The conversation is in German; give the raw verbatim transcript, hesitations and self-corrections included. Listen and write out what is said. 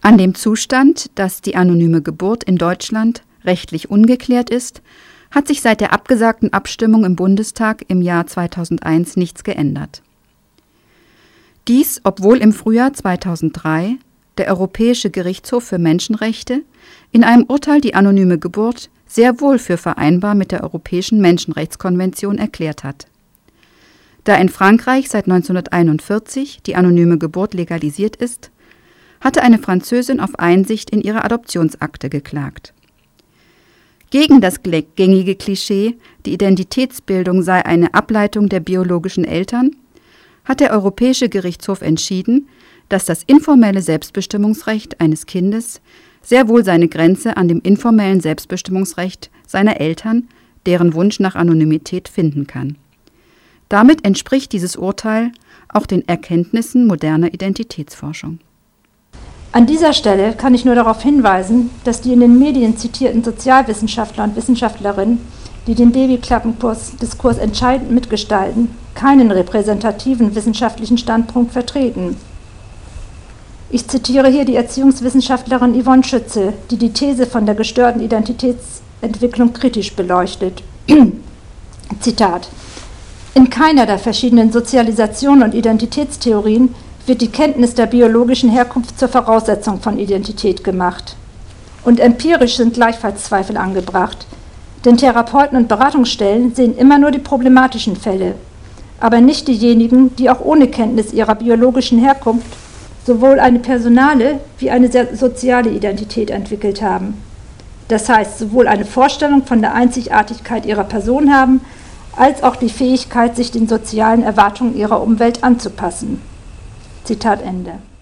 An dem Zustand, dass die anonyme Geburt in Deutschland rechtlich ungeklärt ist, hat sich seit der abgesagten Abstimmung im Bundestag im Jahr zweitausendeins nichts geändert. Dies, obwohl im Frühjahr zweitausenddrei der Europäische Gerichtshof für Menschenrechte in einem Urteil die anonyme Geburt sehr wohl für vereinbar mit der Europäischen Menschenrechtskonvention erklärt hat. Da in Frankreich seit neunzehnhunderteinundvierzig die anonyme Geburt legalisiert ist, hatte eine Französin auf Einsicht in ihre Adoptionsakte geklagt. Gegen das gängige Klischee, die Identitätsbildung sei eine Ableitung der biologischen Eltern, hat der Europäische Gerichtshof entschieden, dass das informelle Selbstbestimmungsrecht eines Kindes sehr wohl seine Grenze an dem informellen Selbstbestimmungsrecht seiner Eltern, deren Wunsch nach Anonymität, finden kann. Damit entspricht dieses Urteil auch den Erkenntnissen moderner Identitätsforschung. An dieser Stelle kann ich nur darauf hinweisen, dass die in den Medien zitierten Sozialwissenschaftler und Wissenschaftlerinnen, die den Babyklappendiskurs entscheidend mitgestalten, keinen repräsentativen wissenschaftlichen Standpunkt vertreten. Ich zitiere hier die Erziehungswissenschaftlerin Yvonne Schütze, die die These von der gestörten Identitätsentwicklung kritisch beleuchtet. Zitat: In keiner der verschiedenen Sozialisationen und Identitätstheorien wird die Kenntnis der biologischen Herkunft zur Voraussetzung von Identität gemacht. Und empirisch sind gleichfalls Zweifel angebracht, denn Therapeuten und Beratungsstellen sehen immer nur die problematischen Fälle, aber nicht diejenigen, die auch ohne Kenntnis ihrer biologischen Herkunft sowohl eine personale wie eine soziale Identität entwickelt haben. Das heißt, sowohl eine Vorstellung von der Einzigartigkeit ihrer Person haben, als auch die Fähigkeit, sich den sozialen Erwartungen ihrer Umwelt anzupassen. Zitat Ende.